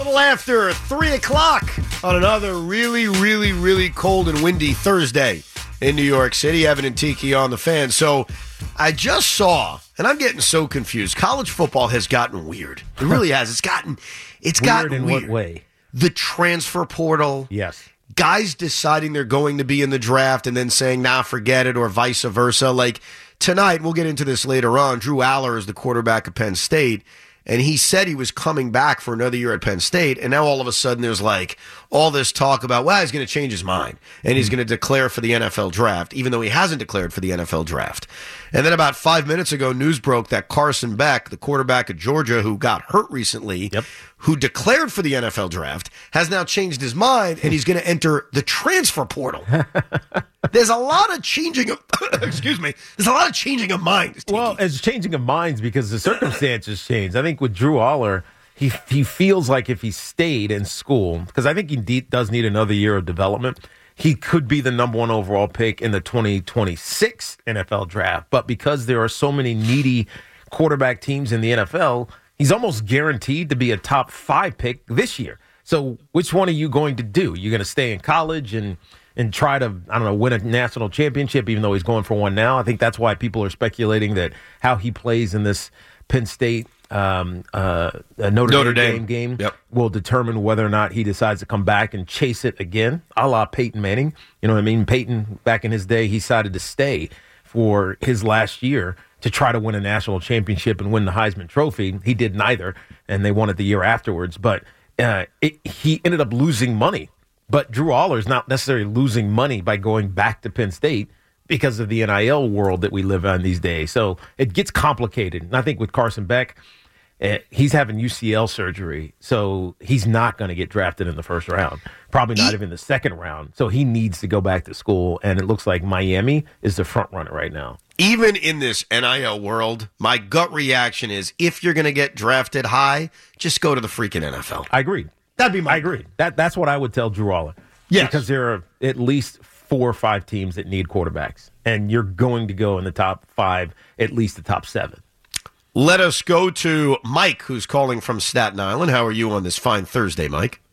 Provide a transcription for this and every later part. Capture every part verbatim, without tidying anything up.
little after three o'clock on another really, really, really cold and windy Thursday in New York City. Evan and Tiki on the Fan. So I just saw, and I'm getting so confused, college football has gotten weird. It really has. It's gotten, it's weird gotten in weird. What way? The transfer portal. Yes. Guys deciding they're going to be in the draft and then saying, nah, forget it, or vice versa. Like tonight, we'll get into this later on, Drew Aller is the quarterback of Penn State, and he said he was coming back for another year at Penn State, and now all of a sudden there's like all this talk about, well, he's going to change his mind, and he's going to declare for the N F L draft, even though he hasn't declared for the N F L draft. And then about five minutes ago, news broke that Carson Beck, the quarterback of Georgia who got hurt recently, yep. who declared for the N F L draft, has now changed his mind, and he's going to enter the transfer portal. There's a lot of changing of, excuse me, there's a lot of changing of minds. Tiki. Well, it's changing of minds because the circumstances change. I think with Drew Aller, he he feels like if he stayed in school, because I think he de- does need another year of development, he could be the number one overall pick in the twenty twenty-six N F L draft. But because there are so many needy quarterback teams in the N F L, he's almost guaranteed to be a top five pick this year. So which one are you going to do? You're going to stay in college and and try to, I don't know, win a national championship, even though he's going for one now? I think that's why people are speculating that how he plays in this Penn State um, uh, Notre, Notre Dame, Dame game yep. will determine whether or not he decides to come back and chase it again, a la Peyton Manning. You know what I mean? Peyton, back in his day, he decided to stay for his last year to try to win a national championship and win the Heisman Trophy. He did neither, and they won it the year afterwards. But uh, it, he ended up losing money. But Drew Aller is not necessarily losing money by going back to Penn State because of the N I L world that we live in these days. So it gets complicated. And I think with Carson Beck, uh, he's having U C L surgery, so he's not going to get drafted in the first round, probably not even the second round. So he needs to go back to school, and it looks like Miami is the front runner right now. Even in this N I L world, my gut reaction is if you're going to get drafted high, just go to the freaking N F L. I agree. That'd be my I agree. That That's what I would tell Drew Aller. Yes. Because there are at least four or five teams that need quarterbacks, and you're going to go in the top five, at least the top seven. Let us go to Mike, who's calling from Staten Island. How are you on this fine Thursday, Mike?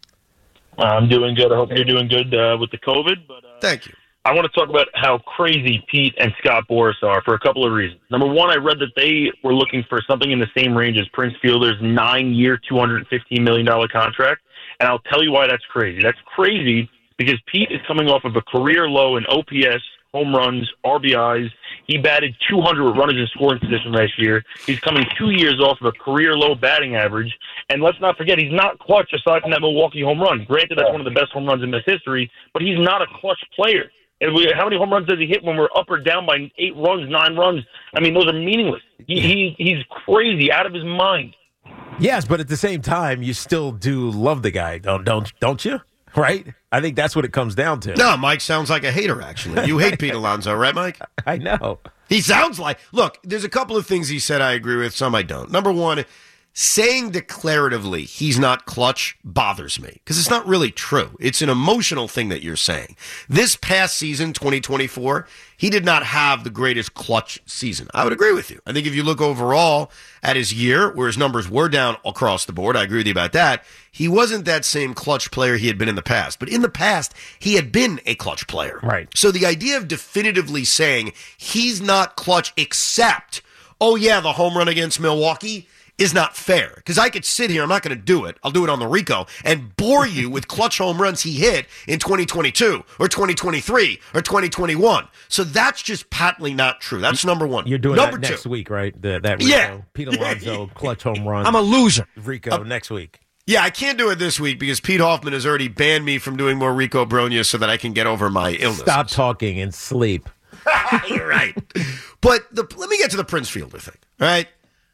I'm doing good. I hope you're doing good uh, with the COVID. But uh, Thank you. I want to talk about how crazy Pete and Scott Boras are for a couple of reasons. Number one, I read that they were looking for something in the same range as Prince Fielder's nine-year, two hundred fifteen million dollars contract. And I'll tell you why that's crazy. That's crazy because Pete is coming off of a career low in O P S, home runs, R B Is. He batted two hundred runners in scoring position last year. He's coming two years off of a career low batting average. And let's not forget, he's not clutch aside from that Milwaukee home run. Granted, that's one of the best home runs in this history, but he's not a clutch player. And we, how many home runs does he hit when we're up or down by eight runs, nine runs? I mean, those are meaningless. He, he He's crazy, out of his mind. Yes, but at the same time, you still do love the guy, don't don't don't you? Right? I think that's what it comes down to. No, Mike sounds like a hater, actually. You hate Pete Alonso, right, Mike? I know. He sounds like... Look, there's a couple of things he said I agree with, some I don't. Number one, saying declaratively he's not clutch bothers me because it's not really true. It's an emotional thing that you're saying. This past season, twenty twenty-four, he did not have the greatest clutch season. I would agree with you. I think if you look overall at his year, where his numbers were down across the board, I agree with you about that. He wasn't that same clutch player he had been in the past. But in the past, he had been a clutch player. Right. So the idea of definitively saying he's not clutch except, oh yeah, the home run against Milwaukee, is not fair. Because I could sit here, I'm not going to do it, I'll do it on the Rico, and bore you with clutch home runs he hit in twenty twenty-two, or twenty twenty-three, or twenty twenty-one. So that's just patently not true. That's number one. You're doing number that next two. week, right? The, that Rico, Yeah. Pete Alonso, clutch home run. I'm a loser. Rico, uh, next week. Yeah, I can't do it this week because Pete Hoffman has already banned me from doing more Rico Bronya so that I can get over my illness. Stop talking and sleep. You're right. But the, let me get to the Prince Fielder thing, all right?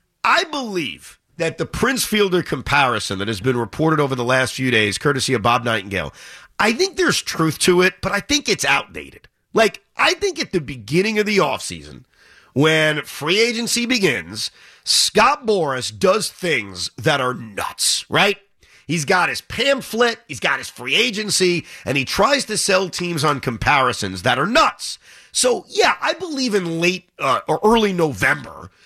I believe that the Prince Fielder comparison that has been reported over the last few days, courtesy of Bob Nightingale, I think there's truth to it, but I think it's outdated. Like, I think at the beginning of the offseason, when free agency begins, Scott Boras does things that are nuts, right? He's got his pamphlet, he's got his free agency, and he tries to sell teams on comparisons that are nuts. So, yeah, I believe in late uh, or early November,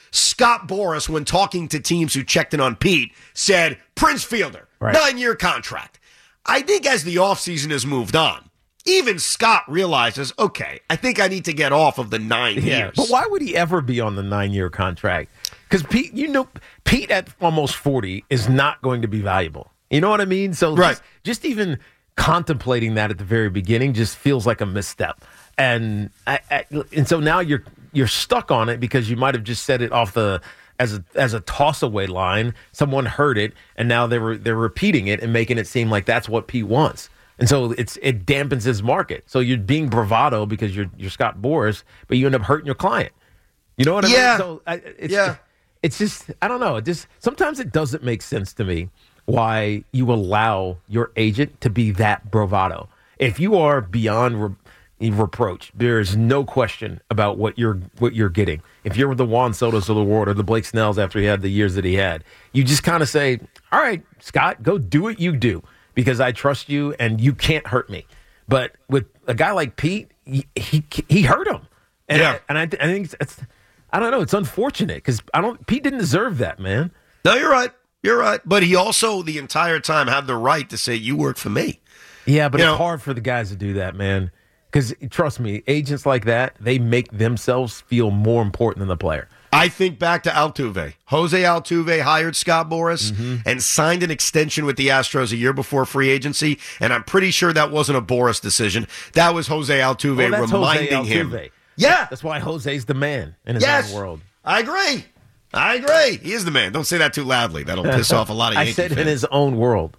Scott Boras, when talking to teams who checked in on Pete, said, Prince Fielder, right. nine-year contract. I think as the offseason has moved on, even Scott realizes, okay, I think I need to get off of the nine yeah, years. But why would he ever be on the nine-year contract? Because Pete, you know, Pete at almost forty is not going to be valuable. You know what I mean? So right. just, just even contemplating that at the very beginning just feels like a misstep. And I, I, and so now you're you're stuck on it because you might have just said it off the as a as a toss away line. Someone heard it, and now they were they're repeating it and making it seem like that's what Pete wants. And so it's it dampens his market. So you're being bravado because you're you're Scott Boras, but you end up hurting your client. You know what I yeah. mean? So I, it's, yeah. It's just I don't know. It just sometimes it doesn't make sense to me why you allow your agent to be that bravado. If you are beyond re- reproach, there is no question about what you're what you're getting. If you're the Juan Sotos of the world or the Blake Snells after he had the years that he had, you just kind of say, "All right, Scott, go do what you do because I trust you and you can't hurt me." But with a guy like Pete, he he, he hurt him, and yeah. I, and I, I think it's, it's I don't know. It's unfortunate because I don't. Pete didn't deserve that, man. No, you're right. You're right. But he also, the entire time, had the right to say, you work for me. Yeah, but you it's know? hard for the guys to do that, man. Because, trust me, agents like that, they make themselves feel more important than the player. I think back to Altuve. Jose Altuve hired Scott Boras mm-hmm. and signed an extension with the Astros a year before free agency, and I'm pretty sure that wasn't a Boras decision. That was Jose Altuve well, reminding Jose him. Altuve. Yeah. That's why Jose's the man in his yes. own world. I agree. I agree. He is the man. Don't say that too loudly. That'll piss off a lot of Yankee I said fans. in his own world.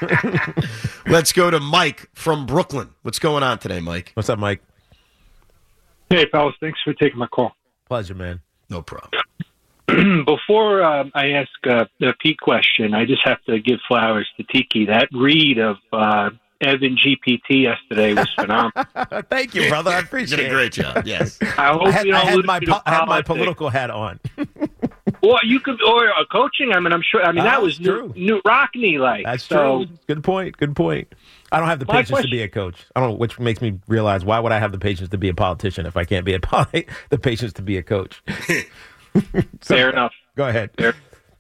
Let's go to Mike from Brooklyn. What's going on today, Mike? What's up, Mike? Hey, fellas. Thanks for taking my call. Pleasure, man. No problem. Before uh, I ask uh, the Pete question, I just have to give flowers to Tiki. That read of uh, Evan G P T yesterday was phenomenal. Thank you, brother. I appreciate it. You did a great job. Yes. I hope I had, you don't I had lose my, to po- I had my politics. political hat on. Well, you could, or uh, coaching. I mean, I'm sure. I mean, Oh, that was true. Newt, Newt Rockney like. That's so, true. Good point. Good point. I don't have the My patience question- to be a coach. I don't know, which makes me realize why would I have the patience to be a politician if I can't be a poli- the patience to be a coach. So, Fair enough. Go ahead. Fair.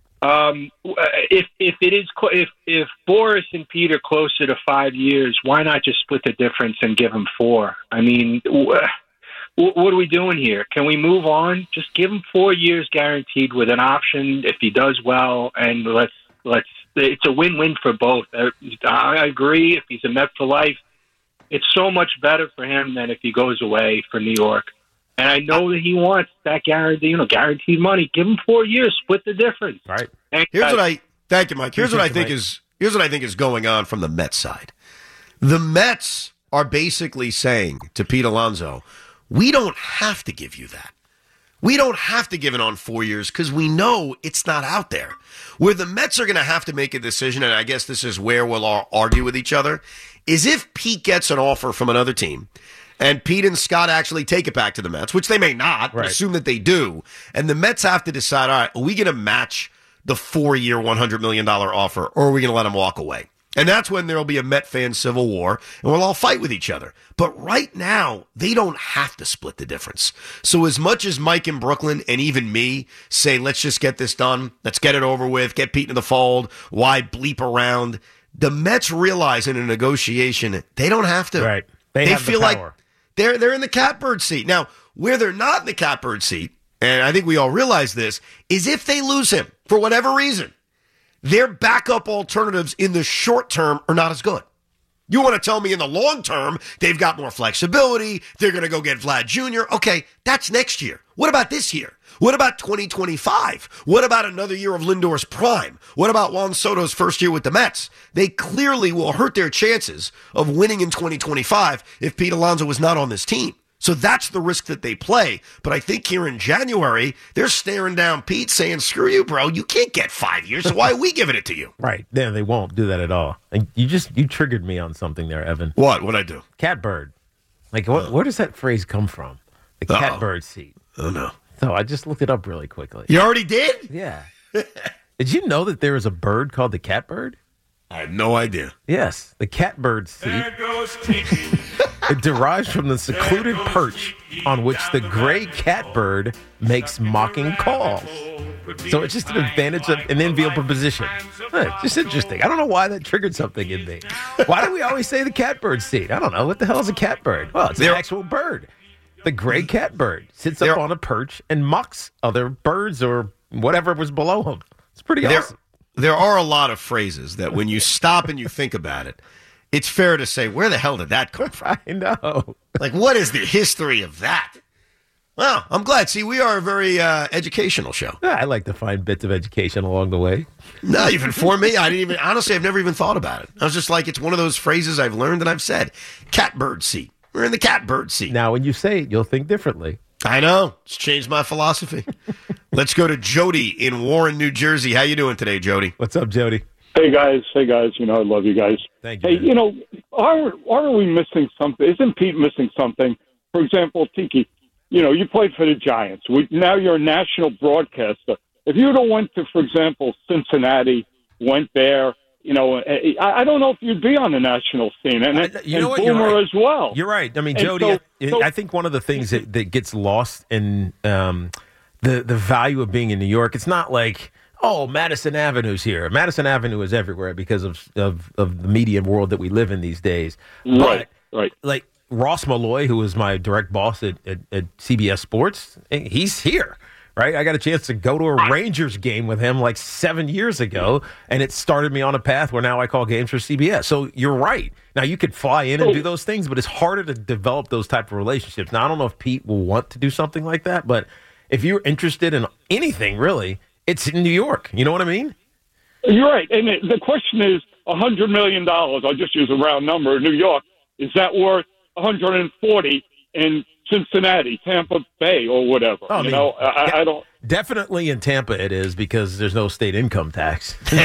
Um, if if it is cl- if if Boras and Pete are closer to five years, why not just split the difference and give him four? I mean, wh- what are we doing here? Can we move on? Just give him four years guaranteed with an option if he does well, and let's let's. It's a win-win for both. I agree. If he's a Met for life, it's so much better for him than if he goes away for New York. And I know that he wants that guarantee, you know, guaranteed money. Give him four years, split the difference. All right. Thanks, Here's guys. what I thank you, Mike. Here's what I Appreciate think you, is here's what I think is going on from the Mets side. The Mets are basically saying to Pete Alonso, we don't have to give you that. We don't have to give it on four years because we know it's not out there. Where the Mets are going to have to make a decision, and I guess this is where we'll all argue with each other, is if Pete gets an offer from another team and Pete and Scott actually take it back to the Mets, which they may not, but Right. assume that they do, and the Mets have to decide, all right, are we going to match the four-year, one hundred million dollars offer, or are we going to let him walk away? And that's when there will be a Met fan civil war, and we'll all fight with each other. But right now, they don't have to split the difference. So as much as Mike in Brooklyn and even me say, let's just get this done, let's get it over with, get Pete in the fold, why bleep around, the Mets realize in a negotiation, they don't have to. Right. They have the feel like power. they're they're in the catbird seat. Now, where they're not in the catbird seat, and I think we all realize this, is if they lose him for whatever reason, their backup alternatives in the short term are not as good. You want to tell me in the long term, they've got more flexibility, they're going to go get Vlad Junior Okay, that's next year. What about this year? What about twenty twenty-five? What about another year of Lindor's prime? What about Juan Soto's first year with the Mets? They clearly will hurt their chances of winning in twenty twenty-five if Pete Alonso is not on this team. So that's the risk that they play. But I think here in January, they're staring down Pete saying, screw you, bro. You can't get five years, so why are we giving it to you? Right. Yeah, they won't do that at all. And you just you triggered me on something there, Evan. What? What'd I do? Catbird. Like, what, where does that phrase come from? The Uh-oh. catbird seat. Oh, no. So I just looked it up really quickly. You already did? Yeah. Did you know that there is a bird called the catbird? I had no idea. Yes, the catbird seat. There goes Tiki. It derives from the secluded perch on which the gray catbird makes mocking calls. So it's just an advantage of an enviable position. Huh, just interesting. I don't know why that triggered something in me. Why do we always say the catbird seat? I don't know. What the hell is a catbird? Well, it's an There- actual bird. The gray catbird sits up There- on a perch and mocks other birds or whatever was below him. It's pretty There, awesome. there are a lot of phrases that when you stop and you think about it, it's fair to say, where the hell did that come from? I know. Like, what is the history of that? Well, I'm glad. See, we are a very uh, educational show. I like to find bits of education along the way. No, even for me, I didn't even, honestly, I've never even thought about it. I was just like, it's one of those phrases I've learned and I've said. Catbird seat. We're in the catbird seat. Now, when you say it, you'll think differently. I know. It's changed my philosophy. Let's go to Jody in Warren, New Jersey. How you doing today, Jody? What's up, Jody? Hey guys, hey guys, you know I love you guys. Thank you. Hey, man. you know, are are we missing something? Isn't Pete missing something? For example, Tiki, you know, you played for the Giants. We, now you're a national broadcaster. If you would have went to, for example, Cincinnati, went there, you know, I, I don't know if you'd be on the national scene, and, I- you and know what? You're Boomer right. as well. You're right. I mean, And Jody, so- I, so- I think one of the things that, that gets lost in um, the the value of being in New York, it's not like, oh, Madison Avenue's here. Madison Avenue is everywhere because of of, of the media world that we live in these days. Right, But, right. like Ross Malloy, who was my direct boss at, at, at C B S Sports, he's here. Right, I got a chance to go to a Rangers game with him like seven years ago, and it started me on a path where now I call games for C B S. So you're right. Now you could fly in and do those things, but it's harder to develop those type of relationships. Now I don't know if Pete will want to do something like that, but if you're interested in anything really, it's in New York. You know what I mean? You're right. And it, the question is, one hundred million dollars, I'll just use a round number, in New York, is that worth one hundred forty in Cincinnati, Tampa Bay, or whatever? Oh, I you mean, know, I, I don't... Definitely in Tampa it is because there's no state income tax. so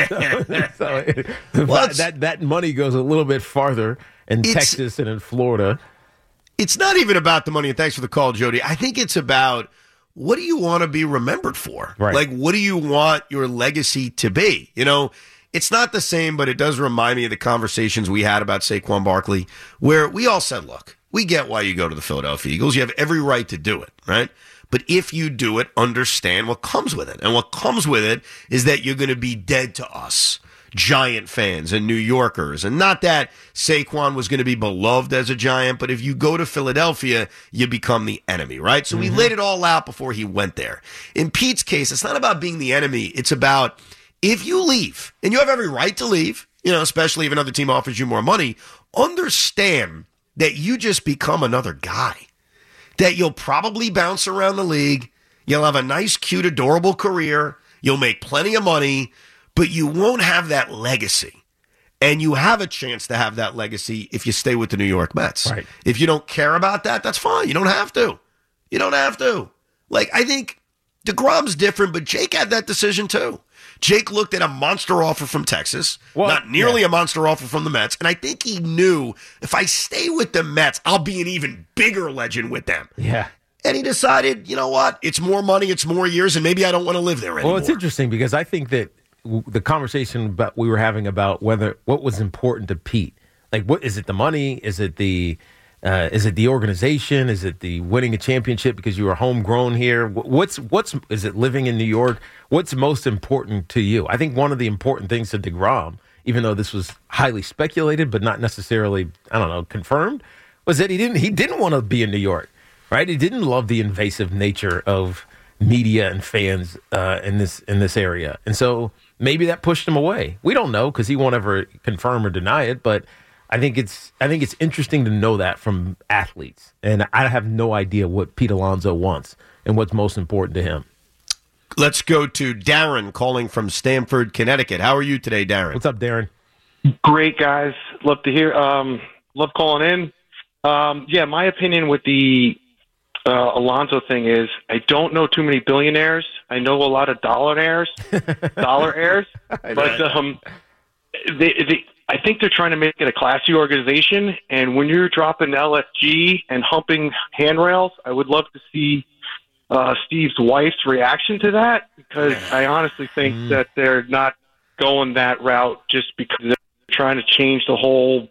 it- Well, it's- that, that money goes a little bit farther in It's- Texas and in Florida. It's not even about the money, and thanks for the call, Jody. I think it's about what do you want to be remembered for? Right. Like, what do you want your legacy to be? You know, it's not the same, but it does remind me of the conversations we had about Saquon Barkley, where we all said, look, we get why you go to the Philadelphia Eagles. You have every right to do it, right? But if you do it, understand what comes with it. And what comes with it is that you're going to be dead to us, Giant fans and New Yorkers. And not that Saquon was going to be beloved as a Giant, but if you go to Philadelphia, you become the enemy, right? So we laid it all out before he went there. In Pete's case, it's not about being the enemy. It's about if you leave, and you have every right to leave, you know, especially if another team offers you more money, understand that you just become another guy. That you'll probably bounce around the league. You'll have a nice, cute, adorable career. You'll make plenty of money, but you won't have that legacy. And you have a chance to have that legacy if you stay with the New York Mets. Right. If you don't care about that, that's fine. You don't have to. You don't have to. Like, I think DeGrom's different, but Jake had that decision too. Jake looked at a monster offer from Texas, Well, not nearly yeah. a monster offer from the Mets. And I think he knew if I stay with the Mets, I'll be an even bigger legend with them. Yeah. And he decided, you know what? It's more money, it's more years, and maybe I don't want to live there anymore. Well, it's interesting because I think that w- the conversation about we were having about whether what was important to Pete, like what is it the money? Is it the uh, is it the organization? Is it the winning a championship because you were homegrown here? Wh- What's what's is it living in New York? What's most important to you? I think one of the important things to DeGrom, even though this was highly speculated but not necessarily, I don't know, confirmed, was that he didn't he didn't want to be in New York, right? He didn't love the invasive nature of media and fans uh, in this in this area, and so maybe that pushed him away. We don't know because he won't ever confirm or deny it, but I think it's I think it's interesting to know that from athletes, and I have no idea what Pete Alonso wants and what's most important to him. Let's go to Darren calling from Stamford, Connecticut. How are you today, Darren? What's up, Darren? Great, guys. Love to hear. Um, love calling in. Um, yeah, my opinion with the uh, Alonso thing is I don't know too many billionaires. I know a lot of dollar heirs, dollar heirs. But um, they, they, I think they're trying to make it a classy organization. And when you're dropping L F G and humping handrails, I would love to see uh, Steve's wife's reaction to that, because I honestly think Mm. that they're not going that route just because they're trying to change the whole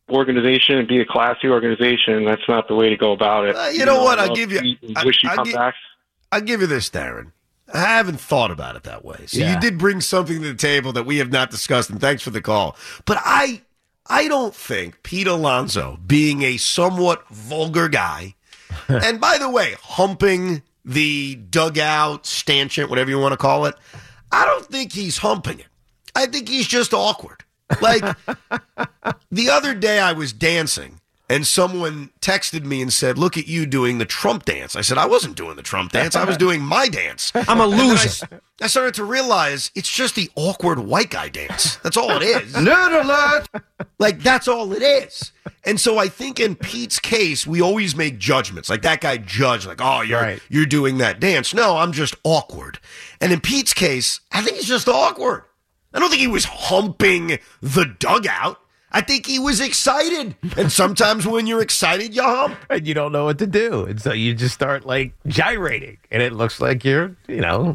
organization and be a classy organization, that's not the way to go about it. Uh, you, you know, know what? I'll give you. Wish you I, come gi- back. I'll give you this, Darren. I haven't thought about it that way. So Yeah. you did bring something to the table that we have not discussed, and thanks for the call. But I, I don't think Pete Alonso, being a somewhat vulgar guy, and by the way, humping the dugout, stanchion, whatever you want to call it, I don't think he's humping it. I think he's just awkward. Like, the other day I was dancing, and someone texted me and said, look at you doing the Trump dance. I said, I wasn't doing the Trump dance. I was doing my dance. I'm a loser. I, I started to realize it's just the awkward white guy dance. That's all it is. Nerd alert! Like, that's all it is. And so I think in Pete's case, we always make judgments. Like that guy judged, like, oh, you're Right. you're doing that dance. No, I'm just awkward. And in Pete's case, I think he's just awkward. I don't think he was humping the dugout. I think he was excited. And sometimes when you're excited, you hump. And you don't know what to do. And so you just start like gyrating. And it looks like you're, you know,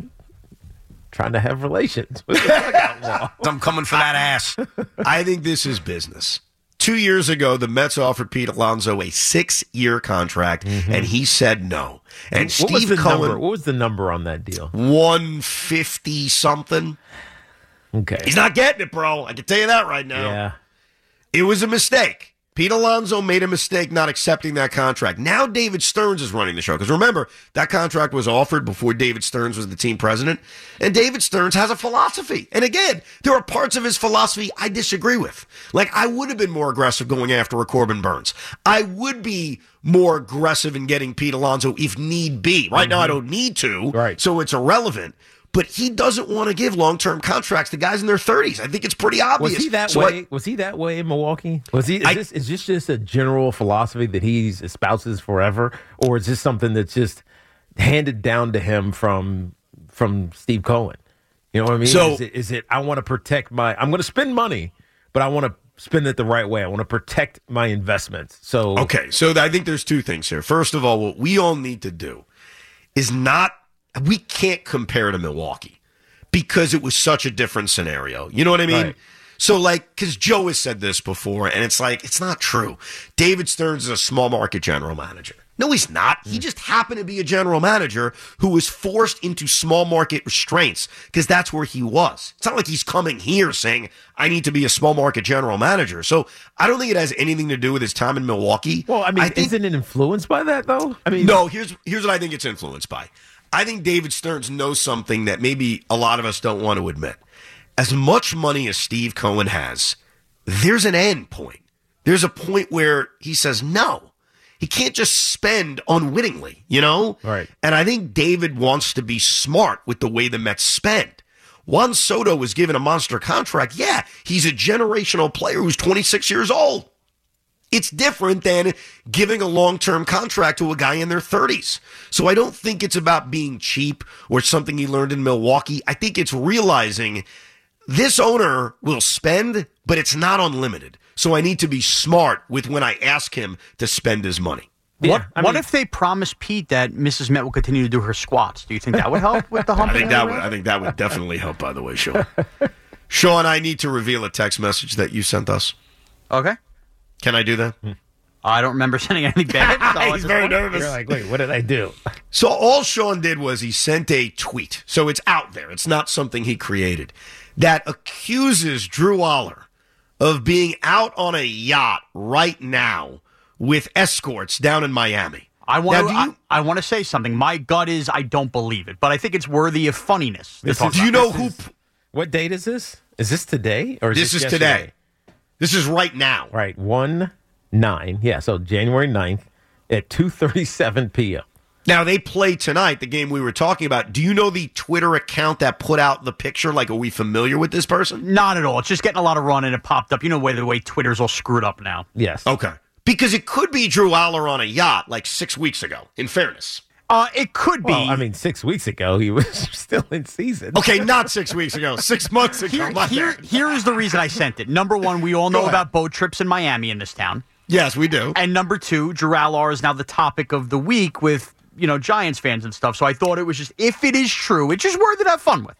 trying to have relations with the dugout wall. I'm coming for that ass. I think this is business. Two years ago, the Mets offered Pete Alonso a six-year contract, Mm-hmm. and he said no. And what Steve was the Cohen, number? What was the number on that deal? one fifty something. Okay. He's not getting it, bro. I can tell you that right now. Yeah. It was a mistake. Pete Alonso made a mistake not accepting that contract. Now David Stearns is running the show. Because remember, that contract was offered before David Stearns was the team president. And David Stearns has a philosophy. And again, there are parts of his philosophy I disagree with. Like, I would have been more aggressive going after a Corbin Burns. I would be more aggressive in getting Pete Alonso if need be. Right now, I don't need to. Right. So it's irrelevant. But he doesn't want to give long-term contracts to guys in their thirties. I think it's pretty obvious. Was he that So way? I- was he that way in Milwaukee? Was he? Is, I- this, is this just a general philosophy that he espouses forever, or is this something that's just handed down to him from from Steve Cohen? You know what I mean? So- is it, is it I want to protect my? I'm going to spend money, but I want to spend it the right way. I want to protect my investments. So Okay, so I think there's two things here. First of all, what we all need to do is not, we can't compare to Milwaukee because it was such a different scenario. You know what I mean? Right. So, like, because Joe has said this before, and it's like, it's not true. David Stearns is a small market general manager. No, he's not. He just happened to be a general manager who was forced into small market restraints because that's where he was. It's not like he's coming here saying, I need to be a small market general manager. So I don't think it has anything to do with his time in Milwaukee. Well, I mean, think, isn't it influenced by that though? I mean, no, here's here's what I think it's influenced by. I think David Stearns knows something that maybe a lot of us don't want to admit. As much money as Steve Cohen has, there's an end point. There's a point where he says no. He can't just spend unwittingly, you know? Right. And I think David wants to be smart with the way the Mets spend. Juan Soto was given a monster contract. Yeah, he's a generational player who's twenty-six years old. It's different than giving a long-term contract to a guy in their thirties. So I don't think it's about being cheap or something he learned in Milwaukee. I think it's realizing this owner will spend, but it's not unlimited. So I need to be smart with when I ask him to spend his money. Yeah, what I what mean- if they promise Pete that Missus Met will continue to do her squats? Do you think that would help with the I humping? think that would I think that would definitely help, by the way, Sean. Sean, I need to reveal a text message that you sent us. Okay. Can I do that? I don't remember sending anything back. so He's very nervous. You're like, wait, what did I do? So all Sean did was he sent a tweet. So it's out there. It's not something he created. That accuses Drew Aller of being out on a yacht right now with escorts down in Miami. I want Now, to. do you- I, I want to say something. My gut is I don't believe it, but I think it's worthy of funniness. to This talk is- Do you about. know who? is- What date is this? Is this today or is This this, is yesterday? today. This is right now. Right, one nine. Yeah, so January ninth at two thirty-seven p.m. Now they play tonight, the game we were talking about. Do you know the Twitter account that put out the picture? Like, are we familiar with this person? Not at all. It's just getting a lot of run and it popped up. You know, way the way Twitter's all screwed up now. Yes. Okay. Because it could be Drew Aller on a yacht like six weeks ago, in fairness. Uh, it could be. Well, I mean, six weeks ago he was still in season. Okay, not six weeks ago, six months ago. Here, My here, bad. here is the reason I sent it. Number one, we all Go know ahead. about boat trips in Miami in this town. Yes, we do. And number two, Drew Aller is now the topic of the week with, you know, Giants fans and stuff. So I thought it was just, if it is true, it's just worth it to have fun with.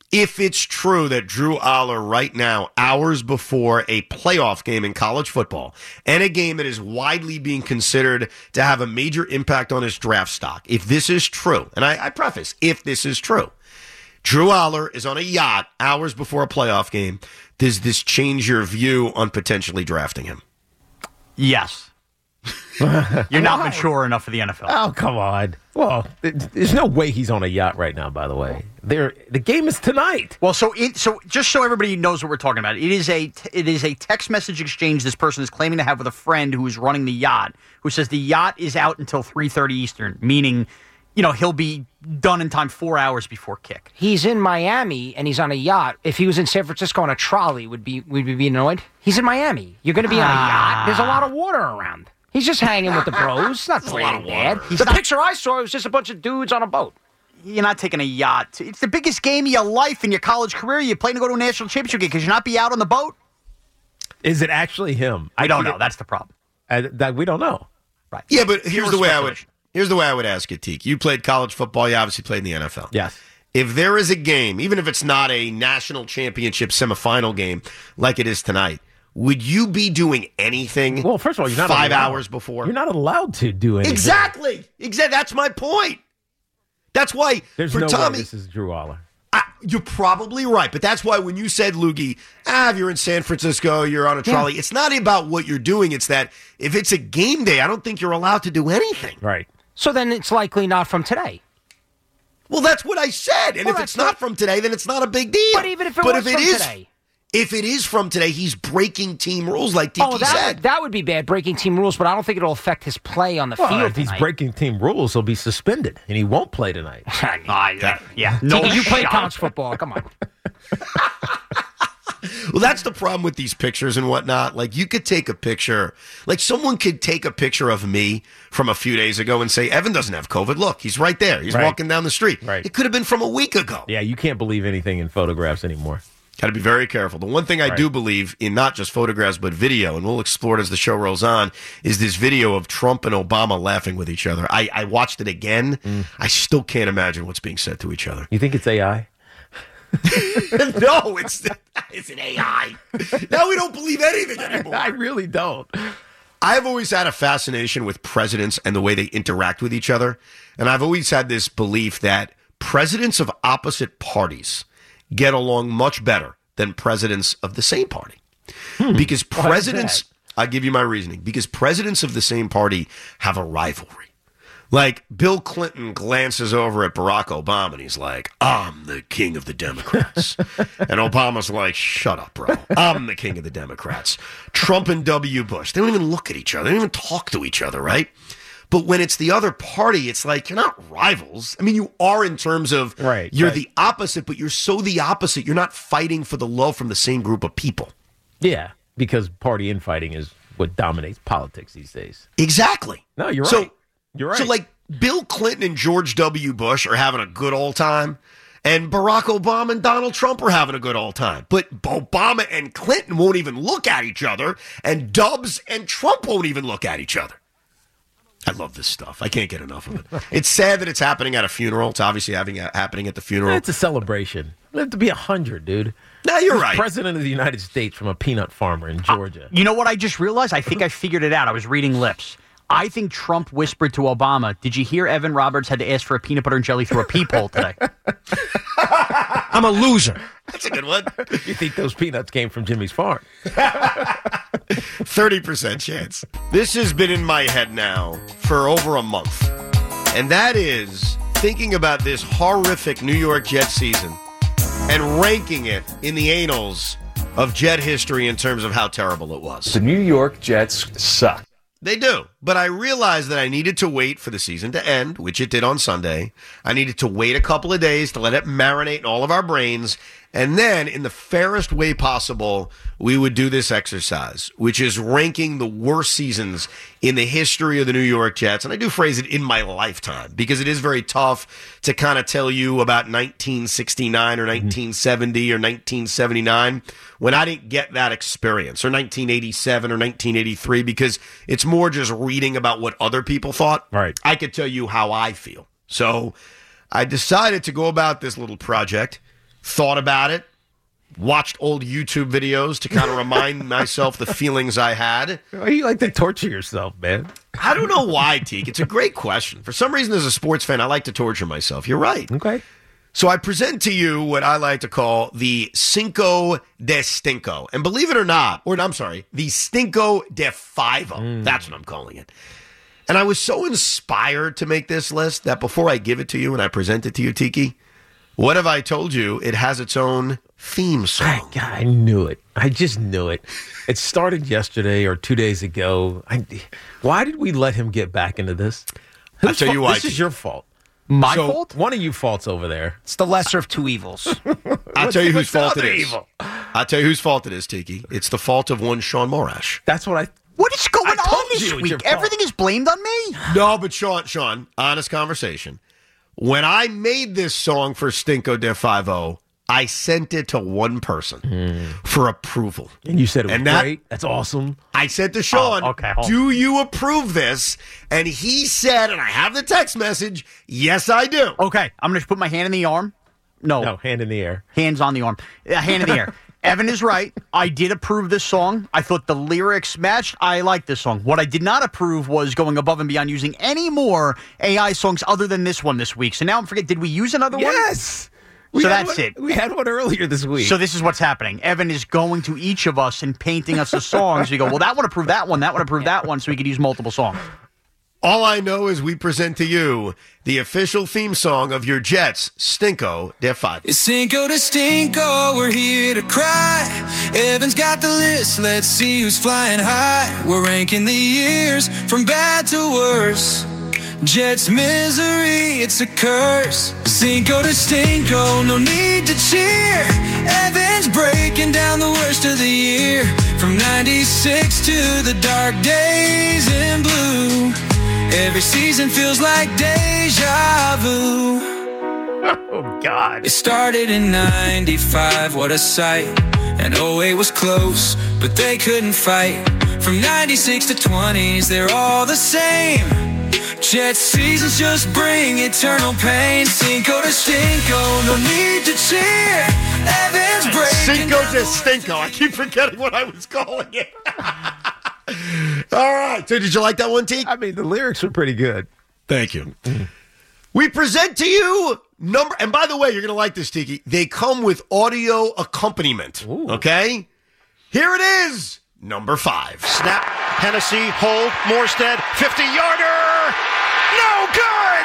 If it's true that Drew Aller right now, hours before a playoff game in college football, and a game that is widely being considered to have a major impact on his draft stock, if this is true, and I, I preface, if this is true, Drew Aller is on a yacht hours before a playoff game, does this change your view on potentially drafting him? Yes. You're not mature enough for the N F L. Oh, come on. Well, there's no way he's on a yacht right now, by the way. There, the game is tonight. Well, so it, so just so everybody knows what we're talking about, it is a it is a text message exchange this person is claiming to have with a friend who is running the yacht, who says the yacht is out until three thirty Eastern, meaning, you know, he'll be done in time four hours before kick. He's in Miami and he's on a yacht. If he was in San Francisco on a trolley, would be would we be annoyed? He's in Miami. You're going to be on a yacht. There's a lot of water around. He's just hanging with the bros. Not playing bad. The not, picture I saw, it was just a bunch of dudes on a boat. You're not taking a yacht. It's the biggest game of your life in your college career. You're playing to go to a national championship game. Could you not be out on the boat? Is it actually him? I don't know. That's the problem. Uh, that we don't know. Right. Yeah, but here's the way I would here's the way I would ask it, Teak. You played college football. You obviously played in the N F L. Yes. If there is a game, even if it's not a national championship semifinal game like it is tonight, would you be doing anything? Well, first of all, you're not five allowed. hours before. You're not allowed to do anything. Exactly. Exactly. That's my point. That's why There's for no Tommy, way this is Drew Aller. I, you're probably right, but that's why when you said, Loogie, ah, if you're in San Francisco, you're on a trolley. Yeah. It's not about what you're doing. It's that if it's a game day, I don't think you're allowed to do anything. Right. So then it's likely not from today. Well, that's what I said. And well, if it's not from today, then it's not a big deal. But even if it but was if it from is, today. If it is from today, he's breaking team rules like Tiki oh, that, said. That would be bad, breaking team rules, but I don't think it'll affect his play on the well, field if he's tonight. breaking team rules, he'll be suspended, and he won't play tonight. uh, yeah. yeah. No Tiki, you shot. play college football. Come on. Well, that's the problem with these pictures and whatnot. Like, you could take a picture, like someone could take a picture of me from a few days ago and say, Evan doesn't have COVID. Look, he's right there. He's right. walking down the street. Right. It could have been from a week ago. Yeah, you can't believe anything in photographs anymore. Got to be very careful. The one thing I right. do believe in, not just photographs, but video, and we'll explore it as the show rolls on, is this video of Trump and Obama laughing with each other. I, I watched it again. Mm. I still can't imagine what's being said to each other. You think it's A I? No, it's, it's an A I. Now we don't believe anything anymore. I really don't. I've always had a fascination with presidents and the way they interact with each other. And I've always had this belief that presidents of opposite parties get along much better than presidents of the same party. Hmm. Because presidents, I'll give you my reasoning, because presidents of the same party have a rivalry. Like, Bill Clinton glances over at Barack Obama and he's like, I'm the king of the Democrats. And Obama's like, shut up, bro. I'm the king of the Democrats. Trump and W. Bush, they don't even look at each other. They don't even talk to each other, right? But when it's the other party, it's like, you're not rivals. I mean, you are in terms of right, you're right. the opposite, but you're so the opposite. You're not fighting for the love from the same group of people. Yeah, because party infighting is what dominates politics these days. Exactly. No, you're so, right. You're right. So, like, Bill Clinton and George W. Bush are having a good old time, and Barack Obama and Donald Trump are having a good old time. But Obama and Clinton won't even look at each other, and Dubs and Trump won't even look at each other. I love this stuff. I can't get enough of it. It's sad that it's happening at a funeral. It's obviously having happening at the funeral. It's a celebration. Live to be a hundred, dude. No, you're He's right. President of the United States from a peanut farmer in Georgia. Uh, you know what I just realized? I think I figured it out. I was reading lips. I think Trump whispered to Obama, did you hear Evan Roberts had to ask for a peanut butter and jelly through a peephole today? I'm a loser. That's a good one. You think those peanuts came from Jimmy's farm? thirty percent chance. This has been in my head now for over a month. And that is thinking about this horrific New York Jets season and ranking it in the annals of Jet history in terms of how terrible it was. The New York Jets suck. They do. But I realized that I needed to wait for the season to end, which it did on Sunday. I needed to wait a couple of days to let it marinate in all of our brains. And then, in the fairest way possible, we would do this exercise, which is ranking the worst seasons in the history of the New York Jets. And I do phrase it in my lifetime, because it is very tough to kind of tell you about nineteen sixty-nine or nineteen seventy or nineteen seventy-nine when I didn't get that experience, or nineteen eighty-seven or nineteen eighty-three, because it's more just reading about what other people thought. Right. I could tell you how I feel. So I decided to go about this little project thought about it, watched old YouTube videos to kind of remind myself the feelings I had. Why you like to torture yourself, man? I don't know why, Teak. It's a great question. For some reason, as a sports fan, I like to torture myself. You're right. Okay. So I present to you what I like to call the Cinco de Stinko. And believe it or not, or I'm sorry, the Stinko de Five-O. Mm. That's what I'm calling it. And I was so inspired to make this list that before I give it to you and I present it to you, Tiki, what have I told you? It has its own theme song. God, I knew it. I just knew it. It started yesterday or two days ago. I, why did we let him get back into this? I'll tell you why. This is your fault. My so, fault? One of you faults over there. It's the lesser of two evils. I'll tell you whose fault it is. Evil? I'll tell you whose fault it is, Tiki. It's the fault of one Sean Morash. That's what I... What is going I on this you, week? Everything is blamed on me? No, but Sean, Sean, honest conversation. When I made this song for Stinko de Five-O, I sent it to one person mm. for approval. And you said it was and that, great? That's awesome. I said to Sean, oh, okay, do you approve this? And he said, and I have the text message, yes, I do. Okay, I'm going to put my hand in the arm. No. No, hand in the air. Hands on the arm. Uh, hand in the air. Evan is right. I did approve this song. I thought the lyrics matched. I like this song. What I did not approve was going above and beyond using any more A I songs other than this one this week. So now I'm forgetting, did we use another yes. one? Yes. We so that's one, it. We had one earlier this week. So this is what's happening. Evan is going to each of us and painting us a song. So you go, well, that one approved that one, that one approved that one, so we could use multiple songs. All I know is we present to you the official theme song of your Jets, Stinko de Five. It's Cinco de Stinko, we're here to cry. Evan's got the list, let's see who's flying high. We're ranking the years from bad to worse. Jets misery, it's a curse. Cinco de Stinko, no need to cheer. Evan's breaking down the worst of the year. From ninety-six to the dark days in blue. Every season feels like deja vu. Oh, God. It started in ninety-five, what a sight. And oh eight was close, but they couldn't fight. From ninety-six to twenties, they're all the same. Jets seasons just bring eternal pain. Cinco de Stinko, no need to cheer. Evan's breaking Cinco de Stinko. I keep forgetting what I was calling it. All right. So did you like that one, Teak? I mean, the lyrics were pretty good. Thank you. We present to you number, and by the way, you're going to like this, Tiki. They come with audio accompaniment. Ooh. Okay? Here it is, number five. Snap, Hennessy, hold, Morstead, fifty-yarder, no good!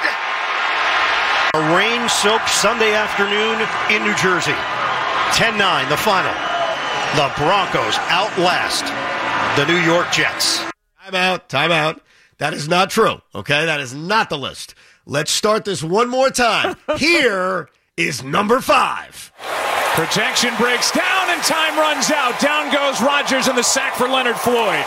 A rain-soaked Sunday afternoon in New Jersey. ten nine, the final. The Broncos outlast the New York Jets. Time out, time out. That is not true, okay? That is not the list. Let's start this one more time. Here is number five. Protection breaks down and time runs out. Down goes Rodgers and the sack for Leonard Floyd.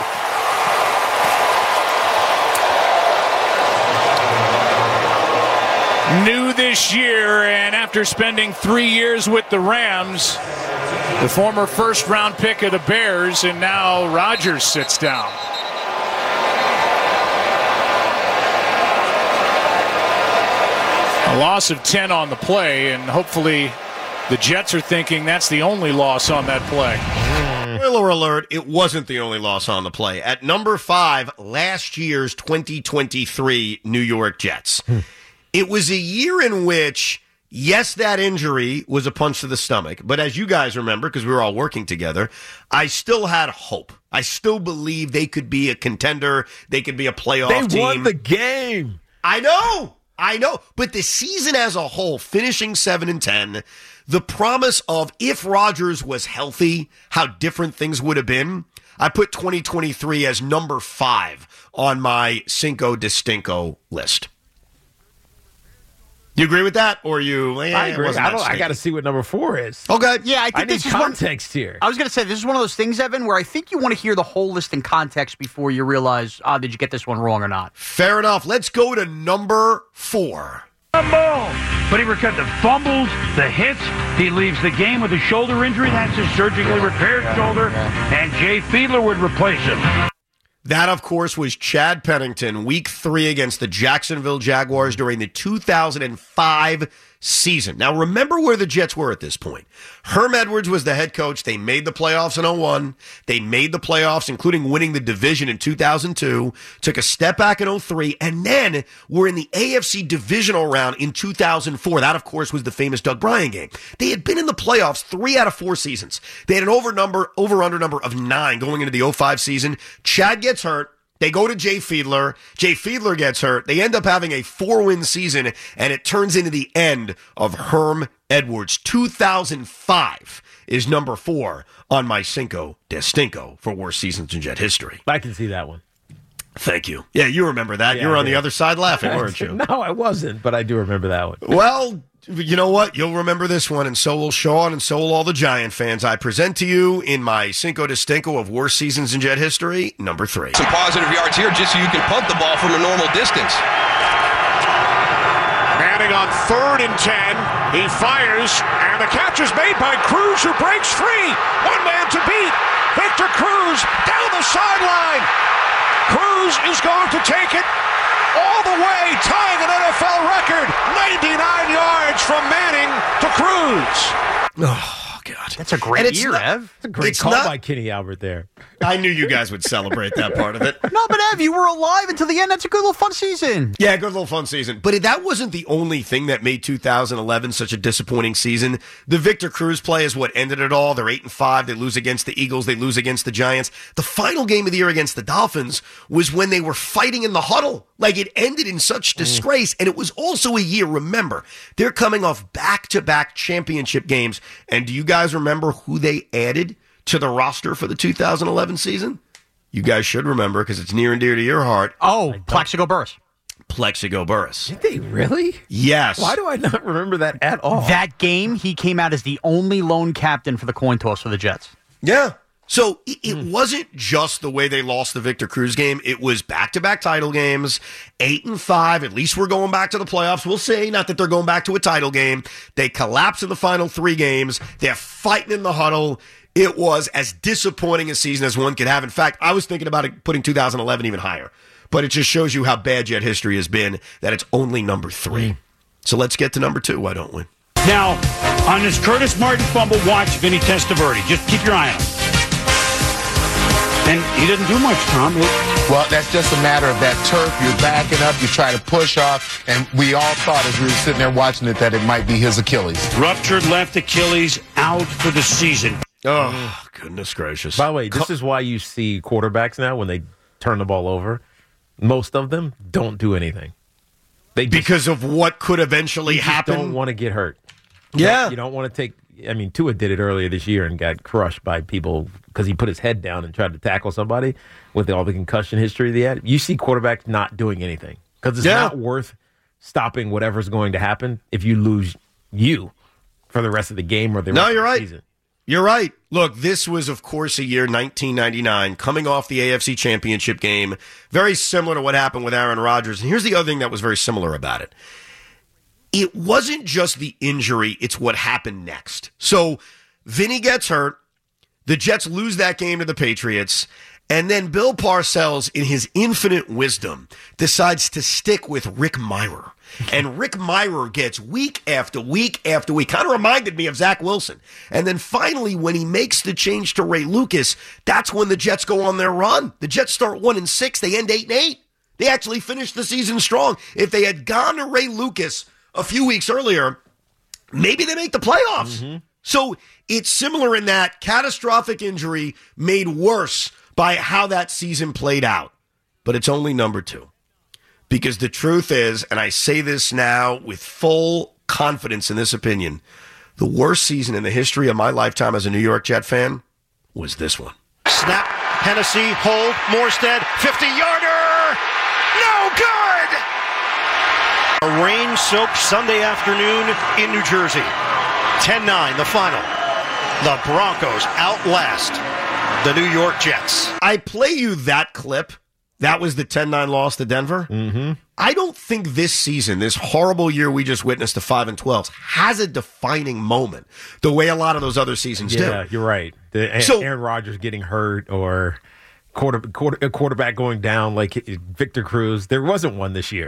New this year, and after spending three years with the Rams, the former first-round pick of the Bears, and now Rodgers sits down. A loss of ten on the play, and hopefully the Jets are thinking that's the only loss on that play. Spoiler alert, it wasn't the only loss on the play. At number five, last year's twenty twenty-three New York Jets. Hmm. It was a year in which, yes, that injury was a punch to the stomach. But as you guys remember, because we were all working together, I still had hope. I still believe they could be a contender. They could be a playoff they team. They won the game. I know. I know. But the season as a whole, finishing seven and ten, the promise of if Rodgers was healthy, how different things would have been. I put twenty twenty-three as number five on my Cinco de Stinko list. You agree with that, or you? Eh, I agree. I, don't, I got to see what number four is. Okay. Yeah, I think I this need is context one, here. I was going to say this is one of those things, Evan, where I think you want to hear the whole list in context before you realize, ah, oh, did you get this one wrong or not? Fair enough. Let's go to number four. Fumble, but he got the fumbles, the hits. He leaves the game with a shoulder injury. That's his surgically repaired shoulder, and Jay Fiedler would replace him. That, of course, was Chad Pennington, week three against the Jacksonville Jaguars during the two thousand five season. Now, remember where the Jets were at this point. Herm Edwards was the head coach. They made the playoffs in oh one. They made the playoffs, including winning the division in two thousand two, took a step back in oh three, and then were in the A F C divisional round in two thousand four. That, of course, was the famous Doug Bryan game. They had been in the playoffs three out of four seasons. They had an over number, over-under number of nine going into the oh five season. Chad gets hurt. They go to Jay Fiedler. Jay Fiedler gets hurt. They end up having a four-win season, and it turns into the end of Herm Edwards. two thousand five is number four on my Cinco de Stinko for worst seasons in Jet history. I can see that one. Thank you. Yeah, you remember that. Yeah, you were I on did. the other side laughing, weren't you? No, I wasn't, but I do remember that one. Well, you know what? You'll remember this one, and so will Sean, and so will all the Giant fans. I present to you in my Cinco de Stinko of worst seasons in Jet history, number three. Some positive yards here just so you can punt the ball from a normal distance. Manning on third and ten. He fires, and the catch is made by Cruz, who breaks free. One man to beat. Victor Cruz down the sideline. Cruz is going to take it all the way, tying an N F L record. ninety-nine yards from Manning to Cruz. Oh, God. That's a great year, not, Ev. That's a great it's call not, by Kenny Albert there. I knew you guys would celebrate that part of it. No, but Ev, you were alive until the end. That's a good little fun season. Yeah, good little fun season. But that wasn't the only thing that made two thousand eleven such a disappointing season. The Victor Cruz play is what ended it all. They're eight and five. They lose against the Eagles. They lose against the Giants. The final game of the year against the Dolphins was when they were fighting in the huddle. Like, it ended in such disgrace. And it was also a year, remember, they're coming off back-to-back championship games. And do you guys remember who they added to the roster for the two thousand eleven season? You guys should remember because it's near and dear to your heart. Oh, Plaxico Burress. Plaxico Burress. Did they really? Yes. Why do I not remember that at all? That game, he came out as the only lone captain for the coin toss for the Jets. Yeah. So it, it wasn't just the way they lost the Victor Cruz game. It was back-to-back title games, eight and five. At least we're going back to the playoffs. We'll see. Not that they're going back to a title game. They collapse in the final three games. They're fighting in the huddle. It was as disappointing a season as one could have. In fact, I was thinking about it, putting two thousand eleven even higher. But it just shows you how bad Jet history has been, that it's only number three. So let's get to number two, why don't we? Now, on this Curtis Martin fumble, watch Vinny Testaverde. Just keep your eye on him. And he doesn't do much, Tom. Well, that's just a matter of that turf. You're backing up, you try to push off, and we all thought as we were sitting there watching it that it might be his Achilles. Ruptured left Achilles, out for the season. Oh, goodness gracious. By the way, this is why you see quarterbacks now, when they turn the ball over, most of them don't do anything. They just, because of what could eventually you just happen. don't want to get hurt. Yeah. You don't want to take, I mean, Tua did it earlier this year and got crushed by people because he put his head down and tried to tackle somebody with all the concussion history they had. You see quarterbacks not doing anything because it's Yeah. not worth stopping whatever's going to happen if you lose you for the rest of the game or the rest No, of you're the right. season. You're right. Look, this was, of course, a year nineteen ninety-nine, coming off the A F C Championship game, very similar to what happened with Aaron Rodgers. And here's the other thing that was very similar about it. It wasn't just the injury, it's what happened next. So Vinny gets hurt, the Jets lose that game to the Patriots, and then Bill Parcells, in his infinite wisdom, decides to stick with Rick Mirer. And Rick Mirer gets week after week after week. Kind of reminded me of Zach Wilson. And then finally, when he makes the change to Ray Lucas, that's when the Jets go on their run. The Jets start one and six. They end eight and eight. They actually finish the season strong. If they had gone to Ray Lucas a few weeks earlier, maybe they make the playoffs. Mm-hmm. So it's similar in that catastrophic injury made worse by how that season played out. But it's only number two. Because the truth is, and I say this now with full confidence in this opinion, the worst season in the history of my lifetime as a New York Jet fan was this one. Snap, Hennessy, hold, Morstead, fifty-yarder, no good! A rain-soaked Sunday afternoon in New Jersey. ten nine, the final. The Broncos outlast the New York Jets. I play you that clip. That was the ten nine loss to Denver. Mm-hmm. I don't think this season, this horrible year we just witnessed to five and twelve, has a defining moment the way a lot of those other seasons yeah, do. Yeah, you're right. The, So- Aaron Rodgers getting hurt or quarter, quarter, a quarterback going down like Victor Cruz. There wasn't one this year.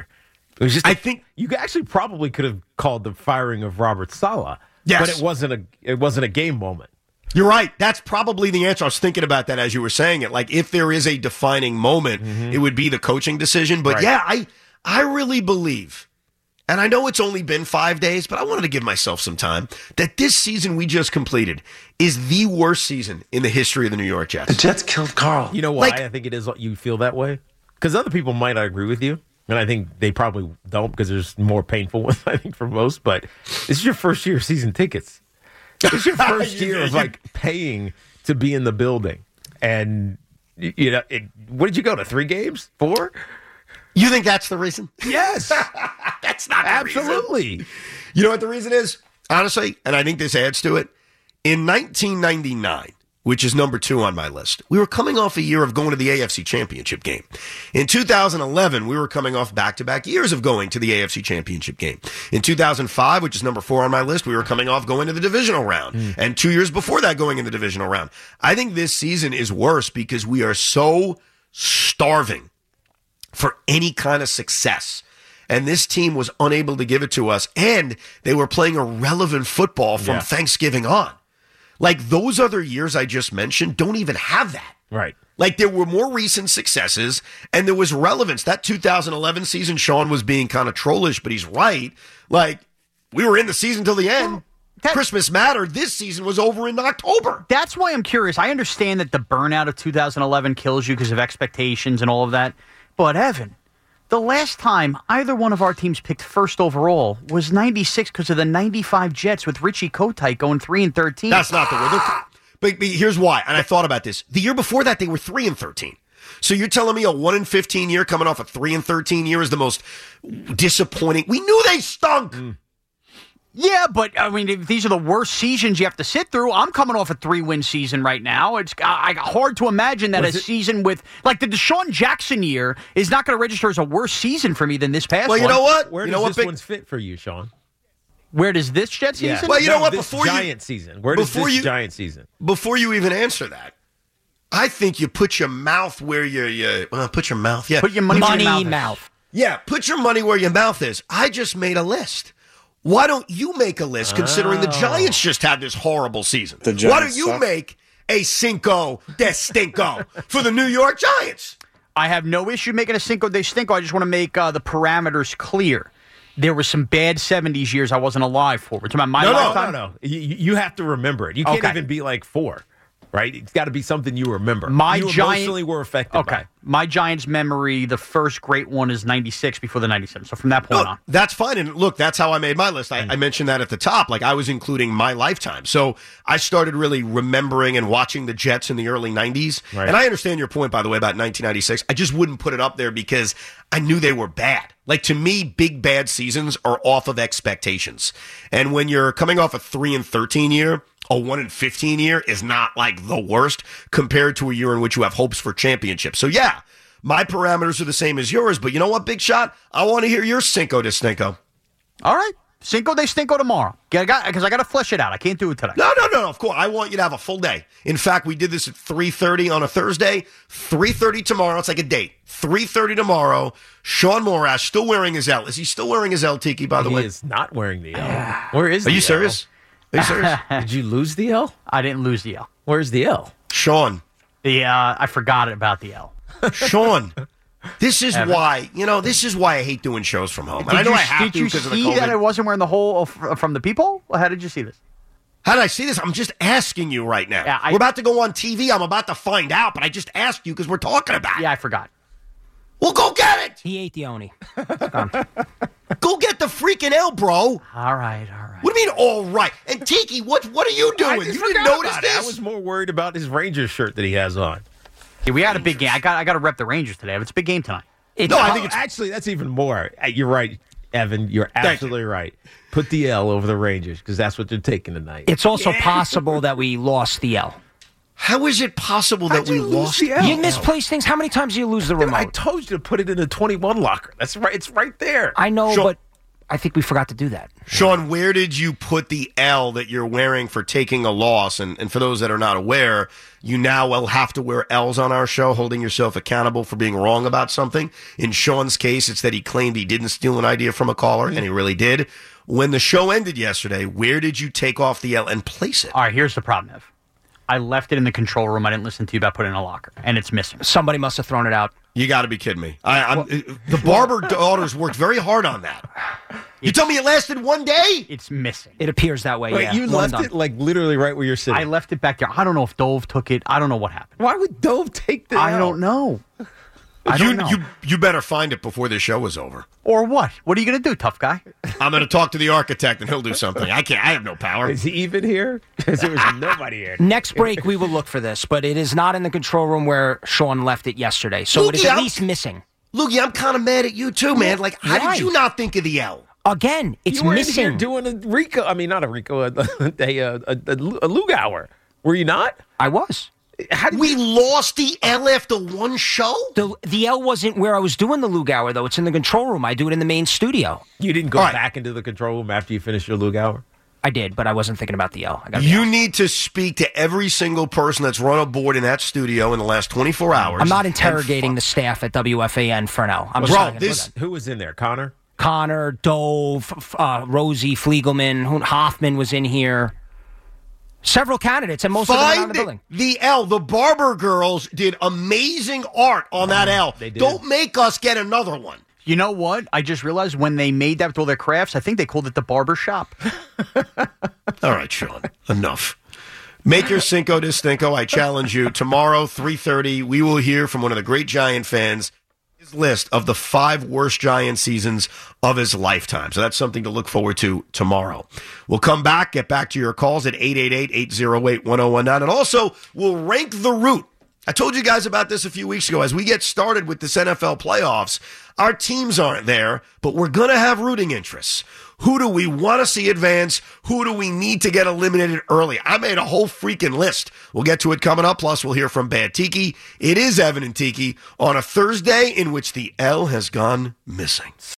It was just. I a, think you actually probably could have called the firing of Robert Saleh. Yes. But it wasn't a it wasn't a game moment. You're right. That's probably the answer. I was thinking about that as you were saying it. Like, if there is a defining moment, mm-hmm. it would be the coaching decision. But right. yeah, I I really believe, and I know it's only been five days, but I wanted to give myself some time, that this season we just completed is the worst season in the history of the New York Jets. The Jets killed Carl. You know why Like, I think it is you feel that way? Because other people might not agree with you. And I think they probably don't because there's more painful ones, I think, for most. But this is your first year of season tickets. It's your first year of, like, paying to be in the building. And, you know, it, what did you go to, three games? Four? You think that's the reason? Yes. That's not the Absolutely. reason. You know what the reason is? Honestly, and I think this adds to it. In nineteen ninety-nine, which is number two on my list, we were coming off a year of going to the A F C Championship game. In two thousand eleven, we were coming off back-to-back years of going to the A F C Championship game. In two thousand five, which is number four on my list, we were coming off going to the divisional round. Mm. And two years before that, going in the divisional round. I think this season is worse because we are so starving for any kind of success. And this team was unable to give it to us. And they were playing irrelevant football from yeah. Thanksgiving on. Like, those other years I just mentioned don't even have that. Right. Like, there were more recent successes, and there was relevance. That two thousand eleven season, Sean was being kind of trollish, but he's right. Like, we were in the season till the end. Well, that, Christmas mattered. This season was over in October. That's why I'm curious. I understand that the burnout of two thousand eleven kills you because of expectations and all of that. But, Evan, the last time either one of our teams picked first overall was ninety-six because of the ninety-five Jets with Richie Kotite going three and thirteen. That's not the way. But, but here's why, and I thought about this. The year before that, they were three and thirteen. So you're telling me a one and fifteen year coming off a three and thirteen year is the most disappointing? We knew they stunk. Mm. Yeah, but, I mean, if these are the worst seasons you have to sit through. I'm coming off a three-win season right now. It's I, hard to imagine that was a it? season with, like, the Deshaun Jackson year is not going to register as a worse season for me than this past well, one. Well, you know what? Where you does know this what, one's fit for you, Sean? Where does this Jet season? Yeah. Well, you no, know what? This Before Giant you, season. Where does this you, Giant season? Before you even answer that, I think you put your mouth where your, your well, put your mouth, yeah. Put your money, money where your mouth. mouth. Yeah, put your money where your mouth is. I just made a list. Why don't you make a list, considering oh. the Giants just had this horrible season? The Giants Why don't you suck. make a Cinco de Stinko for the New York Giants? I have no issue making a Cinco de Stinko. I just want to make uh, the parameters clear. There were some bad seventies years I wasn't alive for. We're talking about my no, lifetime. No, no, no. You, you have to remember it. You can't okay. even be like four, right? It's got to be something you remember. My you Giant, emotionally were affected okay. by. My Giants memory, the first great one is ninety-six before the ninety-seven. So from that point no, on. That's fine. And look, that's how I made my list. I, I mentioned that at the top. Like, I was including my lifetime. So I started really remembering and watching the Jets in the early nineties. Right. And I understand your point, by the way, about nineteen ninety-six. I just wouldn't put it up there because I knew they were bad. Like, to me, big bad seasons are off of expectations. And when you're coming off a three and thirteen year, a one and fifteen year is not like the worst compared to a year in which you have hopes for championships. So yeah, my parameters are the same as yours, but you know what, Big Shot? I want to hear your Cinco de Stinko. All right. Cinco de Stinko tomorrow. Because I got to flesh it out. I can't do it today. No, no, no, no. Of course. I want you to have a full day. In fact, we did this at three thirty on a Thursday. three thirty tomorrow. It's like a date. three thirty tomorrow. Sean Morash still wearing his L. Is he still wearing his L, Tiki, by the he way? He is not wearing the L. Where is Are the you L? serious? Are you serious? Did you lose the L? I didn't lose the L. Where's the L? Sean. The uh, I forgot about the L. Sean. This is Evan. why, you know, this is why I hate doing shows from home. And Did I know you, I have did to you because of the see COVID. that I wasn't wearing the hole of, from the people? How did you see this? How did I see this? I'm just asking you right now. Yeah, I, we're about to go on T V. I'm about to find out, but I just asked you because we're talking about it. Yeah, I forgot. Well, go get it. He ate the Oni. Go get the freaking L, bro. All right, all right. What do you mean, all right? And Tiki, what what are you doing? I You just didn't forgot notice about this? it. I was more worried about his Rangers shirt that he has on. Yeah, we had a big game. I got I got to rep the Rangers today. It's a big game tonight. It's, no, I oh, think it's actually that's even more. You're right, Evan. You're absolutely you. right. Put the L over the Rangers because that's what they're taking tonight. It's also yeah. possible that we lost the L. How is it possible How'd that we you lose lost the L? You misplace things. How many times do you lose the Dude, remote? I told you to put it in the twenty-one locker. That's right. It's right there. I know, Sean, but I think we forgot to do that. Sean, where did you put the L that you're wearing for taking a loss? And, and for those that are not aware, you now will have to wear L's on our show, holding yourself accountable for being wrong about something. In Sean's case, it's that he claimed he didn't steal an idea from a caller, and he really did. When the show ended yesterday, where did you take off the L and place it? All right, here's the problem, Ev. I left it in the control room. I didn't listen to you about putting it in a locker, and it's missing. Somebody must have thrown it out. You got to be kidding me. I, I'm, the Barber daughters worked very hard on that. You tell me it lasted one day? It's missing. It appears that way, Wait, yeah. you One left and it done. like literally right where you're sitting. I left it back there. I don't know if Dove took it. I don't know what happened. Why would Dove take the I L? don't know. I you, don't know. you you better find it before this show is over. Or what? What are you going to do, tough guy? I'm going to talk to the architect and he'll do something. I can't. I have no power. Is he even here? Because there was nobody here. Next break, we will look for this, but it is not in the control room where Sean left it yesterday. So Loogie, it is at I'm- least missing. Loogie, I'm kind of mad at you too, man. Like, how Why? did you not think of the L? Again, it's you were missing. in here doing a Rico. I mean, not a Rico, a, a, a, a, a Lugauer. Were you not? I was. How did We lost the L after one show? The the L wasn't where I was doing the Lugauer, though. It's in the control room. I do it in the main studio. You didn't go All right. back into the control room after you finished your Lugauer? I did, but I wasn't thinking about the L. I got the You L. need to speak to every single person that's run a board in that studio in the last twenty-four hours. I'm not and interrogating fu- the staff at W F A N for an L. I'm Bro, just not gonna do this- that. Who was in there? Connor? Connor, Dove, f- uh, Rosie Fliegelman, who- Hoffman was in here. Several candidates, and most of them are not in the Find building. the L. The Barber girls did amazing art on that L. They did. Don't make us get another one. You know what? I just realized when they made that with all their crafts, I think they called it the barber shop. All right, Sean, enough. Make your Cinco de Stinko. I challenge you. Tomorrow, three thirty, we will hear from one of the great Giant fans his list of the five worst Giant seasons of his lifetime. So that's something to look forward to tomorrow. We'll come back, get back to your calls at eight eight eight, eight oh eight, one oh one nine. And also, we'll rank the route. I told you guys about this a few weeks ago. As we get started with this N F L playoffs, our teams aren't there, but we're going to have rooting interests. Who do we want to see advance? Who do we need to get eliminated early? I made a whole freaking list. We'll get to it coming up. Plus, we'll hear from Bad Tiki. It is Evan and Tiki on a Thursday in which the L has gone missing.